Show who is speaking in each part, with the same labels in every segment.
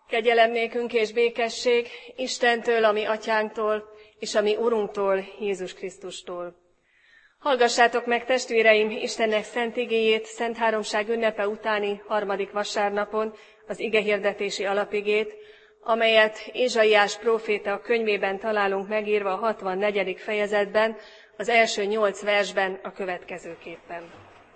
Speaker 1: Kegyelem nékünk és békesség Istentől, a mi atyánktól, és a mi Urunktól, Jézus Krisztustól. Hallgassátok meg, testvéreim, Istennek szent igéjét, Szent Háromság ünnepe utáni 3. vasárnapon, az igehirdetési alapigét, amelyet Ézsaiás próféta könyvében találunk megírva a 64. fejezetben, az első 8 versben a következőképpen.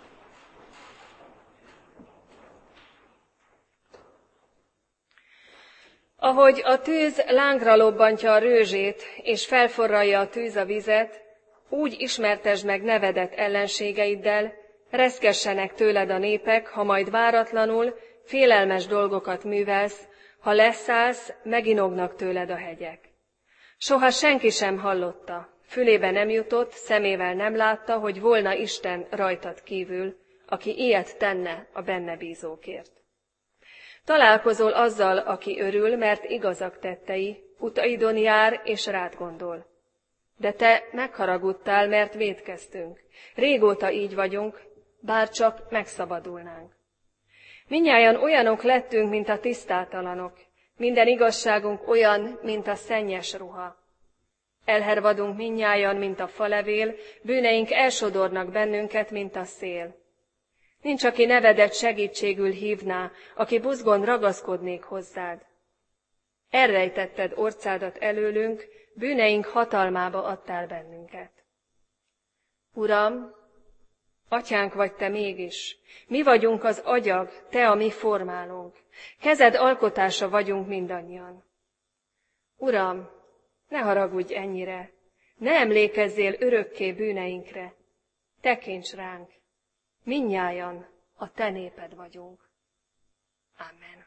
Speaker 1: Ahogy a tűz lángra lobbantja a rőzsét, és felforralja a tűz a vizet, úgy ismertesd meg nevedet ellenségeiddel, reszkessenek tőled a népek, ha majd váratlanul félelmes dolgokat művelsz, ha leszállsz, meginognak tőled a hegyek. Soha senki sem hallotta, fülébe nem jutott, szemével nem látta, hogy volna Isten rajtad kívül, aki ilyet tenne a benne bízókért. Találkozol azzal, aki örül, mert igazak tettei, utaidon jár és rád gondol. De te megharagudtál, mert vétkeztünk. Régóta így vagyunk, bár csak megszabadulnánk. Mindnyájan olyanok lettünk, mint a tisztátalanok, minden igazságunk olyan, mint a szennyes ruha. Elhervadunk mindnyájan, mint a falevél, bűneink elsodornak bennünket, mint a szél. Nincs, aki nevedet segítségül hívná, aki buzgón ragaszkodnék hozzád. Elrejtetted orcádat előlünk, bűneink hatalmába adtál bennünket. Uram, atyánk vagy te mégis, mi vagyunk az agyag, te a mi formálónk, kezed alkotása vagyunk mindannyian. Uram, ne haragudj ennyire, ne emlékezzél örökké bűneinkre, tekints ránk, mindnyájan a te néped vagyunk. Amen.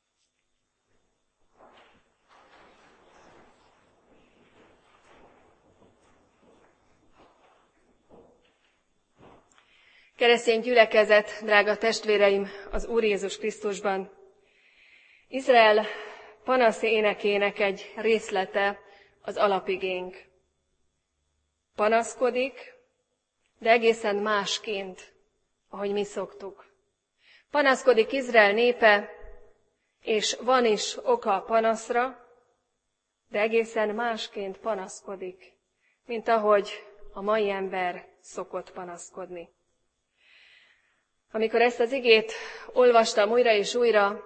Speaker 1: Keresztény gyülekezet, drága testvéreim, az Úr Jézus Krisztusban. Izrael panaszi énekének egy részlete az alapigénk. Panaszkodik, de egészen másként, ahogy mi szoktuk. Panaszkodik Izrael népe, és van is oka a panaszra, de egészen másként panaszkodik, mint ahogy a mai ember szokott panaszkodni. Amikor ezt az igét olvastam újra és újra,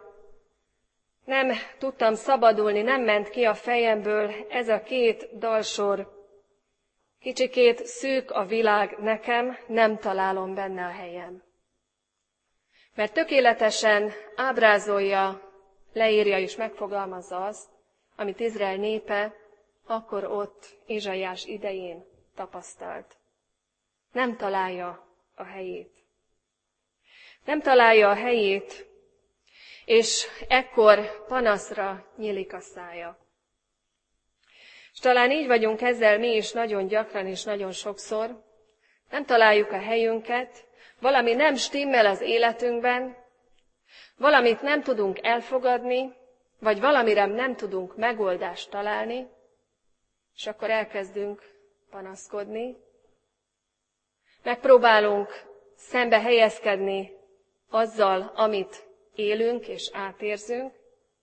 Speaker 1: nem tudtam szabadulni, nem ment ki a fejemből ez a két dalsor. Kicsikét szűk a világ nekem, nem találom benne a helyem. Mert tökéletesen ábrázolja, leírja és megfogalmazza azt, amit Izrael népe akkor ott Ézsaiás idején tapasztalt. Nem találja a helyét. Nem találja a helyét, és ekkor panaszra nyílik a szája. És talán így vagyunk ezzel mi is nagyon gyakran és nagyon sokszor. Nem találjuk a helyünket, valami nem stimmel az életünkben, valamit nem tudunk elfogadni, vagy valamire nem tudunk megoldást találni, és akkor elkezdünk panaszkodni. Megpróbálunk szembe helyezkedni azzal, amit élünk és átérzünk,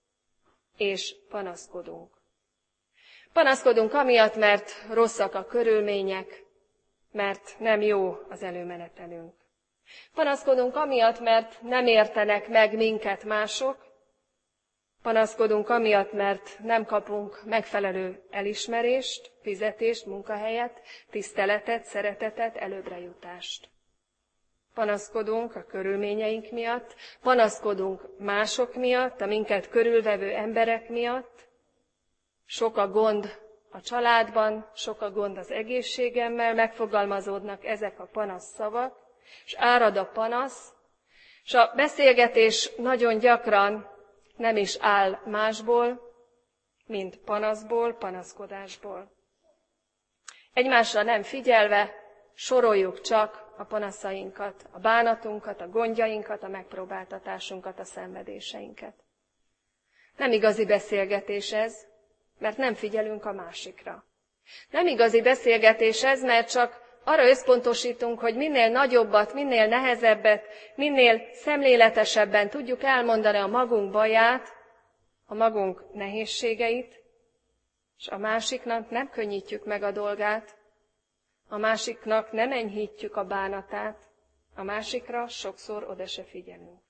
Speaker 1: és panaszkodunk. Panaszkodunk amiatt, mert rosszak a körülmények, mert nem jó az előmenetelünk. Panaszkodunk amiatt, mert nem értenek meg minket mások. Panaszkodunk amiatt, mert nem kapunk megfelelő elismerést, fizetést, munkahelyet, tiszteletet, szeretetet, előbrejutást. Panaszkodunk a körülményeink miatt, panaszkodunk mások miatt, a minket körülvevő emberek miatt. Sok a gond a családban, sok a gond az egészségemmel, megfogalmazódnak ezek a panasz szavak, és árad a panasz, és a beszélgetés nagyon gyakran nem is áll másból, mint panaszból, panaszkodásból. Egymásra nem figyelve soroljuk csak a panaszainkat, a bánatunkat, a gondjainkat, a megpróbáltatásunkat, a szenvedéseinket. Nem igazi beszélgetés ez, mert nem figyelünk a másikra. Nem igazi beszélgetés ez, mert csak arra összpontosítunk, hogy minél nagyobbat, minél nehezebbet, minél szemléletesebben tudjuk elmondani a magunk baját, a magunk nehézségeit, és a másiknak nem könnyítjük meg a dolgát, a másiknak nem enyhítjük a bánatát, a másikra sokszor oda se figyelünk.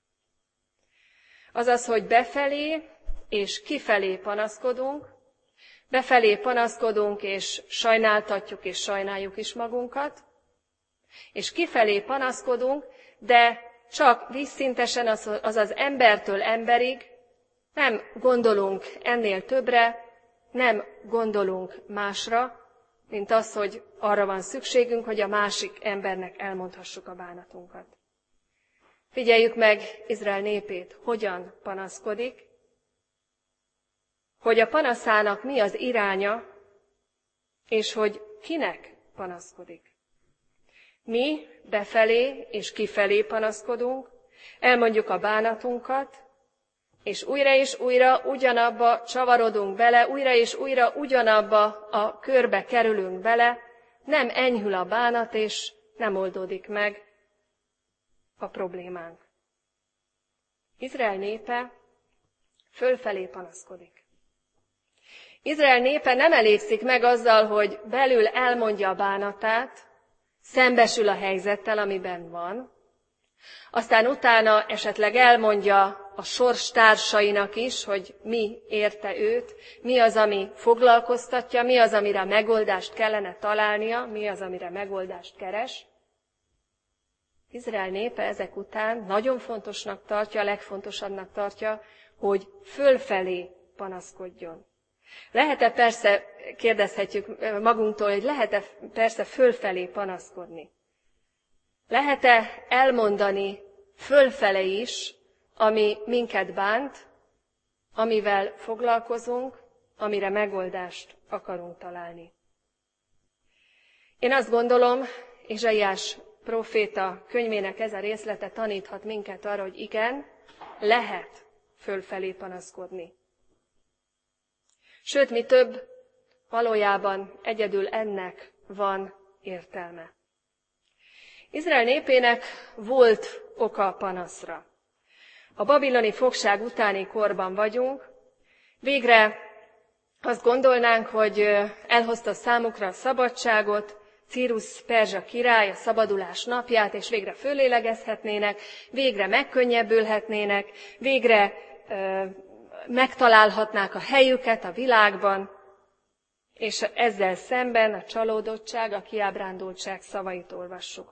Speaker 1: Azaz, hogy befelé és kifelé panaszkodunk, befelé panaszkodunk és sajnáltatjuk és sajnáljuk is magunkat, és kifelé panaszkodunk, de csak vízszintesen, azaz embertől emberig, nem gondolunk ennél többre, nem gondolunk másra, mint az, hogy arra van szükségünk, hogy a másik embernek elmondhassuk a bánatunkat. Figyeljük meg Izrael népét, hogyan panaszkodik, hogy a panaszának mi az iránya, és hogy kinek panaszkodik. Mi befelé és kifelé panaszkodunk, elmondjuk a bánatunkat, és újra ugyanabba csavarodunk bele, újra és újra ugyanabba a körbe kerülünk bele, nem enyhül a bánat, és nem oldódik meg a problémánk. Izrael népe fölfelé panaszkodik. Izrael népe nem elégszik meg azzal, hogy belül elmondja a bánatát, szembesül a helyzettel, amiben van, aztán utána esetleg elmondja a sorstársainak is, hogy mi érte őt, mi az, ami foglalkoztatja, mi az, amire megoldást kellene találnia, mi az, amire megoldást keres. Izrael népe ezek után nagyon fontosnak tartja, legfontosabbnak tartja, hogy fölfelé panaszkodjon. Lehet-e persze, kérdezhetjük magunktól, hogy lehet-e persze fölfelé panaszkodni? Lehet-e elmondani fölfele is, ami minket bánt, amivel foglalkozunk, amire megoldást akarunk találni? Én azt gondolom, Ézsaiás próféta könyvének ez a részlete taníthat minket arra, hogy igen, lehet fölfelé panaszkodni. Sőt, mi több, valójában egyedül ennek van értelme. Izrael népének volt oka a panaszra. A babiloni fogság utáni korban vagyunk, végre azt gondolnánk, hogy elhozta számukra a szabadságot, Círusz perzsa király a szabadulás napját, és végre fölélegezhetnének, végre megkönnyebbülhetnének, végre megtalálhatnák a helyüket a világban, és ezzel szemben a csalódottság, a kiábrándultság szavait olvassuk.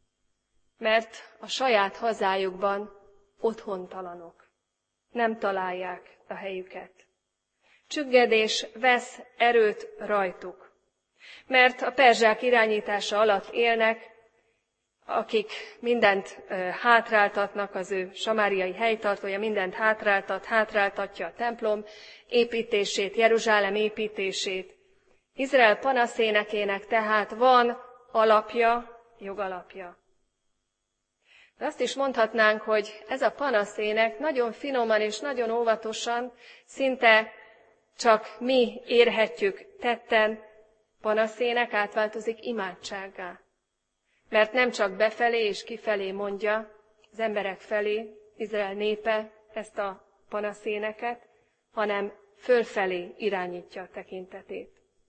Speaker 1: Mert a saját hazájukban otthontalanok, nem találják a helyüket. Csüggedés vesz erőt rajtuk, mert a perzsák irányítása alatt élnek, akik mindent hátráltatnak, az ő samáriai helytartója mindent hátráltatja a templom építését, Jeruzsálem építését. Izrael panaszénekének tehát van alapja, jogalapja. De azt is mondhatnánk, hogy ez a panaszének nagyon finoman és nagyon óvatosan, szinte csak mi érhetjük tetten, panaszének átváltozik imádsággá. Mert nem csak befelé és kifelé mondja az emberek felé, Izrael népe ezt a panaszéneket, hanem fölfelé irányítja a tekintetét.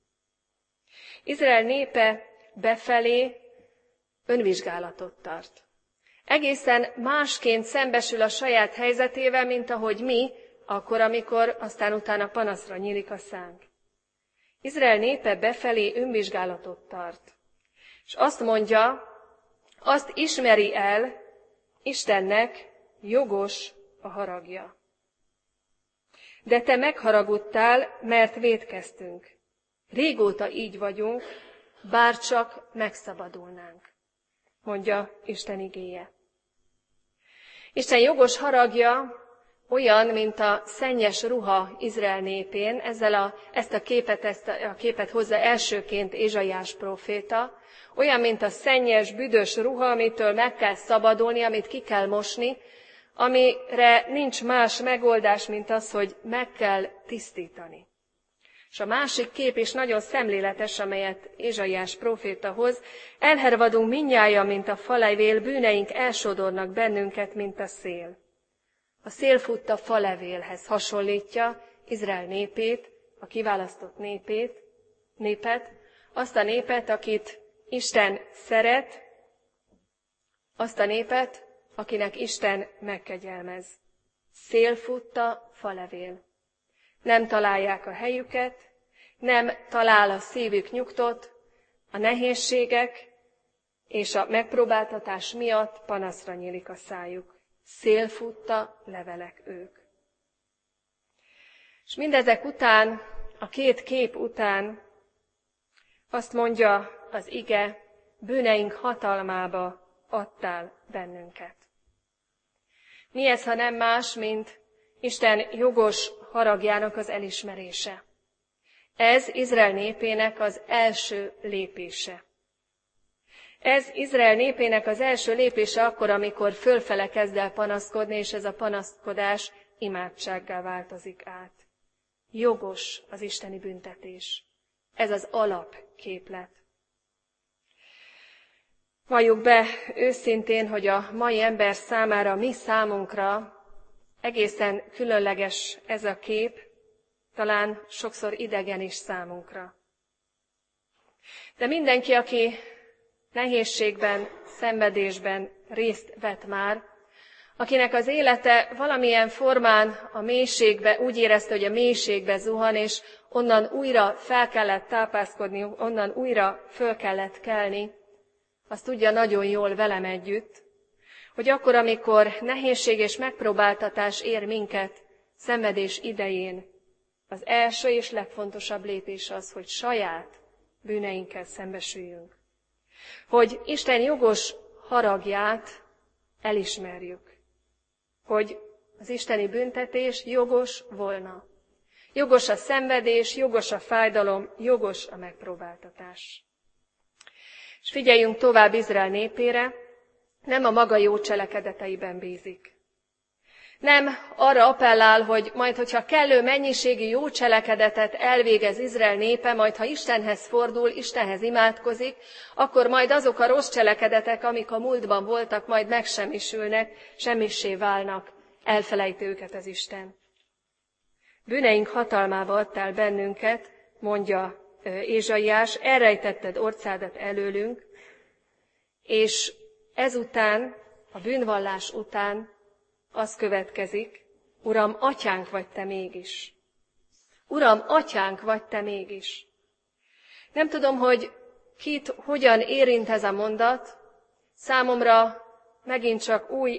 Speaker 1: Izrael népe befelé önvizsgálatot tart. Egészen másként szembesül a saját helyzetével, mint ahogy mi, akkor, amikor aztán utána panaszra nyílik a szánk. Izrael népe befelé önvizsgálatot tart. És azt mondja, azt ismeri el, Istennek jogos a haragja. De te megharagudtál, mert vétkeztünk. Régóta így vagyunk, bárcsak megszabadulnánk, mondja Isten igéje. Isten jogos haragja olyan, mint a szennyes ruha Izrael népén, ezt a képet hozza elsőként Ézsaiás próféta, olyan, mint a szennyes, büdös ruha, amitől meg kell szabadulni, amit ki kell mosni, amire nincs más megoldás, mint az, hogy meg kell tisztítani. És a másik kép is nagyon szemléletes, amelyet Ézsaiás próféta hoz, elhervadunk mindnyájan, mint a falejvél, bűneink elsodornak bennünket, mint a szél. a szélfutta falevélhez hasonlítja Izrael népét, a kiválasztott népet, azt a népet, akit Isten szeret, azt a népet, akinek Isten megkegyelmez. Szélfutta falevél. Nem találják a helyüket, nem talál a szívük nyugtot, a nehézségek és a megpróbáltatás miatt panaszra nyílik a szájuk. Szélfutta levelek ők. És mindezek után, a két kép után azt mondja az ige, bűneink hatalmába adtál bennünket. Mi ez, ha nem más, mint Isten jogos haragjának az elismerése. Ez Izrael népének az első lépése. Ez Izrael népének az első lépése akkor, amikor fölfele kezd el panaszkodni, és ez a panaszkodás imádsággá változik át. Jogos az isteni büntetés. Ez az alapképlet. Valljuk be őszintén, hogy a mai ember számára, mi számunkra egészen különleges ez a kép, talán sokszor idegen is számunkra. De mindenki, aki nehézségben, szenvedésben részt vett már, akinek az élete valamilyen formán a mélységbe, úgy érezte, hogy a mélységbe zuhan, és onnan újra fel kellett tápászkodni, onnan újra föl kellett kelni, azt tudja nagyon jól velem együtt, hogy akkor, amikor nehézség és megpróbáltatás ér minket szenvedés idején, az első és legfontosabb lépés az, hogy saját bűneinkkel szembesüljünk. Hogy Isten jogos haragját elismerjük. Hogy az isteni büntetés jogos volna. Jogos a szenvedés, jogos a fájdalom, jogos a megpróbáltatás. És figyeljünk tovább Izrael népére, nem a maga jó cselekedeteiben bízik. Nem arra appellál, hogy majd, hogyha kellő mennyiségű jó cselekedetet elvégez Izrael népe, majd ha Istenhez fordul, Istenhez imádkozik, akkor majd azok a rossz cselekedetek, amik a múltban voltak, majd megsemmisülnek, semmissé válnak, elfelejti őket az Isten. Bűneink hatalmába adtál bennünket, mondja Ézsaiás, elrejtetted orcádat előlünk, és ezután, a bűnvallás után az következik, Uram, atyánk vagy te mégis. Uram, atyánk vagy te mégis. Nem tudom, hogy kit hogyan érint ez a mondat, számomra megint csak új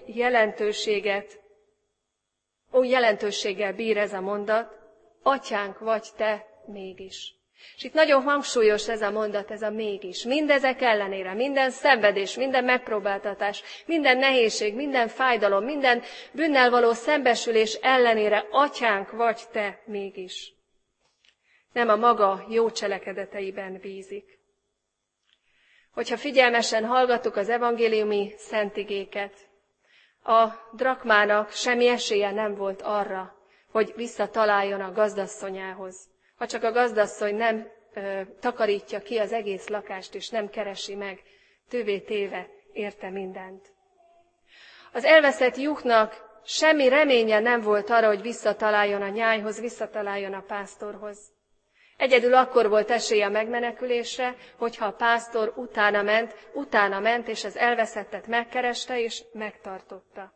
Speaker 1: jelentőséggel bír ez a mondat, atyánk vagy te mégis. És itt nagyon hangsúlyos ez a mondat, ez a mégis. Mindezek ellenére, minden szenvedés, minden megpróbáltatás, minden nehézség, minden fájdalom, minden bűnnel való szembesülés ellenére atyánk vagy te mégis. Nem a maga jó cselekedeteiben bízik. Hogyha figyelmesen hallgattuk az evangéliumi szentigéket, a drakmának semmi esélye nem volt arra, hogy visszataláljon a gazdasszonyához. Ha csak a gazdasszony nem takarítja ki az egész lakást, és nem keresi meg, tővé téve érte mindent. Az elveszett juhnak semmi reménye nem volt arra, hogy visszataláljon a nyájhoz, visszataláljon a pásztorhoz. Egyedül akkor volt esélye a megmenekülésre, hogyha a pásztor utána ment, és az elveszettet megkereste, és megtartotta.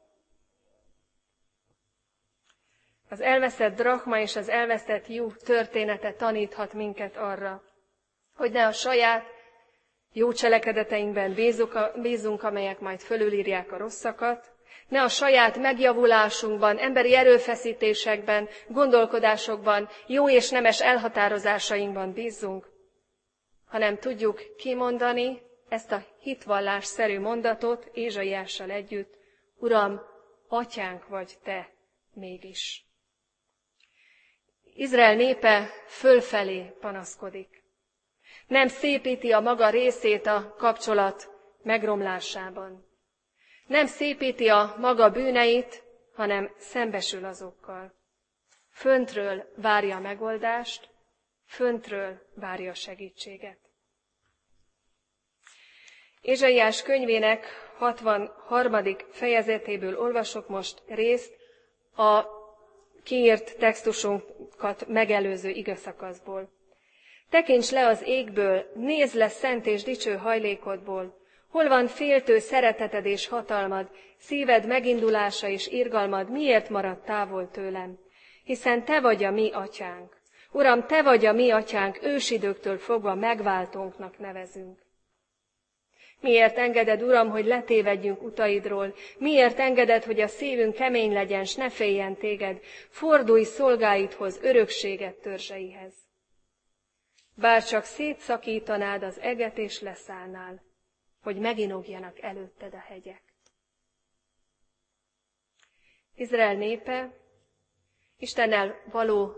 Speaker 1: Az elveszett drachma és az elveszett juh története taníthat minket arra, hogy ne a saját jó cselekedeteinkben bízunk, amelyek majd fölülírják a rosszakat, ne a saját megjavulásunkban, emberi erőfeszítésekben, gondolkodásokban, jó és nemes elhatározásainkban bízzunk, hanem tudjuk kimondani ezt a hitvallásszerű mondatot Ézsaiással együtt, Uram, atyánk vagy te mégis. Izrael népe fölfelé panaszkodik. Nem szépíti a maga részét a kapcsolat megromlásában. Nem szépíti a maga bűneit, hanem szembesül azokkal. Föntről várja a megoldást, föntről várja a segítséget. Ézsaiás könyvének 63. fejezetéből olvasok most részt, a kiírt textusunkat megelőző igeszakaszból. Tekints le az égből, nézd le szent és dicső hajlékodból, hol van féltő szereteted és hatalmad, szíved megindulása és irgalmad, miért maradt távol tőlem? Hiszen te vagy a mi atyánk. Uram, te vagy a mi atyánk, ősidőktől fogva megváltónknak nevezünk. Miért engeded, Uram, hogy letévedjünk utaidról? Miért engeded, hogy a szívünk kemény legyen, s ne féljen téged? Fordulj szolgáidhoz, örökséget törzseihez. Bár csak szétszakítanád az eget és leszállnál, hogy meginogjanak előtted a hegyek. Izrael népe Istennel való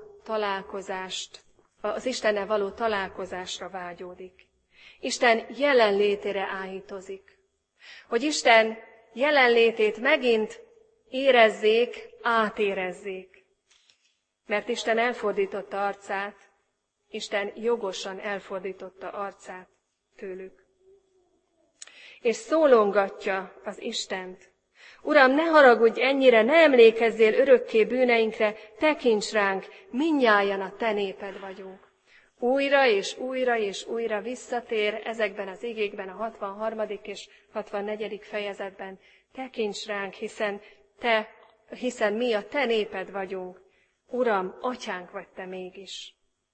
Speaker 1: találkozásra vágyódik. Isten jelenlétére áhítozik. Hogy Isten jelenlétét megint érezzék, átérezzék. Mert Isten elfordította arcát, Isten jogosan elfordította arcát tőlük. És szólongatja az Istent. Uram, ne haragudj ennyire, ne emlékezzél örökké bűneinkre, tekints ránk, mindnyájan a te néped vagyunk. Újra és újra és újra visszatér ezekben az igékben a 63. és 64. fejezetben. Tekints ránk, hiszen mi a te néped vagyunk. Uram, atyánk vagy te mégis.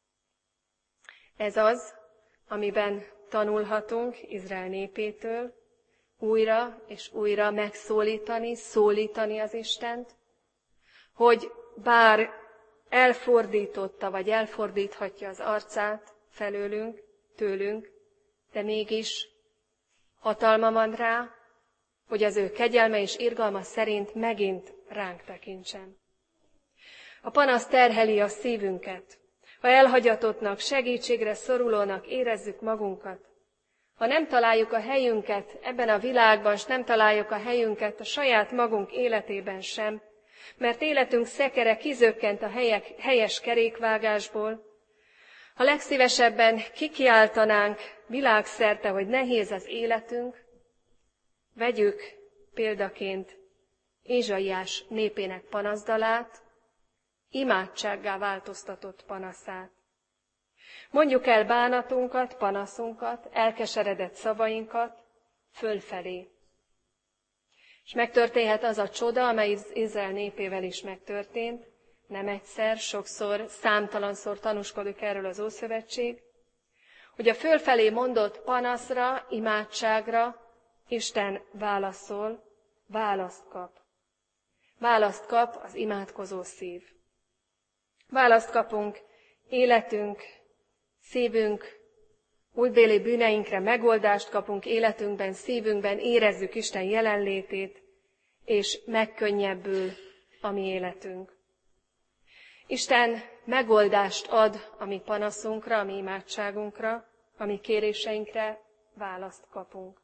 Speaker 1: Ez az, amiben tanulhatunk Izrael népétől, újra és újra szólítani az Istent, hogy bár elfordította, vagy elfordíthatja az arcát felőlünk, tőlünk, de mégis hatalma van rá, hogy az ő kegyelme és irgalma szerint megint ránk tekintsen. A panasz terheli a szívünket. Ha elhagyatottnak, segítségre szorulónak érezzük magunkat, ha nem találjuk a helyünket ebben a világban, s nem találjuk a helyünket a saját magunk életében sem, mert életünk szekere kizökkent a helyes kerékvágásból, ha legszívesebben kikiáltanánk világszerte, hogy nehéz az életünk, vegyük példaként Ézsaiás népének panaszdalát, imádsággá változtatott panaszát. Mondjuk el bánatunkat, panaszunkat, elkeseredett szavainkat fölfelé. És megtörténhet az a csoda, amely Izrael népével is megtörtént, nem egyszer, sokszor, számtalanszor tanúskodik erről az Ószövetség, hogy a fölfelé mondott panaszra, imádságra Isten válaszol, választ kap. Választ kap az imádkozó szív. Választ kapunk életünk, szívünk, múltbéli bűneinkre, megoldást kapunk életünkben, szívünkben, érezzük Isten jelenlétét, és megkönnyebbül a mi életünk. Isten megoldást ad a mi panaszunkra, a mi imádságunkra, a mi kéréseinkre, választ kapunk.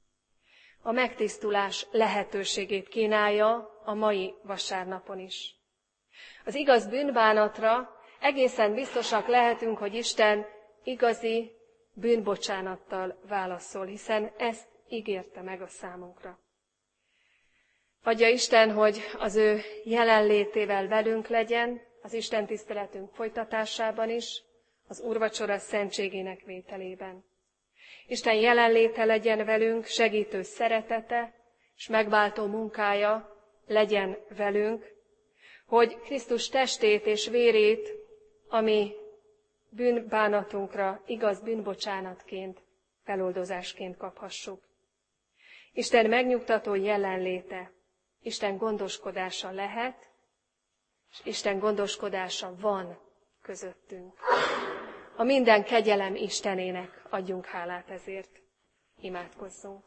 Speaker 1: A megtisztulás lehetőségét kínálja a mai vasárnapon is. Az igaz bűnbánatra egészen biztosak lehetünk, hogy Isten igazi bűnbocsánattal válaszol, hiszen ezt ígérte meg a számunkra. Adja Isten, hogy az ő jelenlétével velünk legyen, az Isten tiszteletünk folytatásában is, az úrvacsora szentségének vételében. Isten jelenléte legyen velünk, segítő szeretete és megváltó munkája legyen velünk, hogy Krisztus testét és vérét, ami bűnbánatunkra igaz bűnbocsánatként, feloldozásként kaphassuk. Isten megnyugtató jelenléte, Isten gondoskodása lehet, és Isten gondoskodása van közöttünk. A minden kegyelem Istenének adjunk hálát ezért. Imádkozzunk.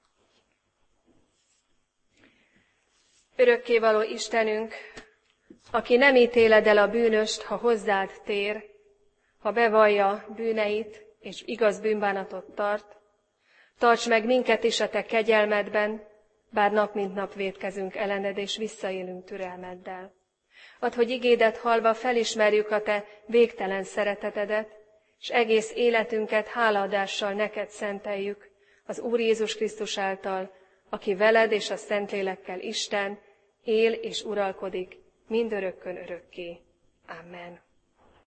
Speaker 1: Örökkévaló Istenünk, aki nem ítéled el a bűnöst, ha hozzád tér, ha bevallja bűneit és igaz bűnbánatot tart, tarts meg minket is a te kegyelmedben, bár nap mint nap vétkezünk ellened és visszaélünk türelmeddel. Add, hogy igédet hallva felismerjük a te végtelen szeretetedet, és egész életünket hálaadással neked szenteljük, az Úr Jézus Krisztus által, aki veled és a Szentlélekkel Isten, él és uralkodik mindörökkön örökké. Amen.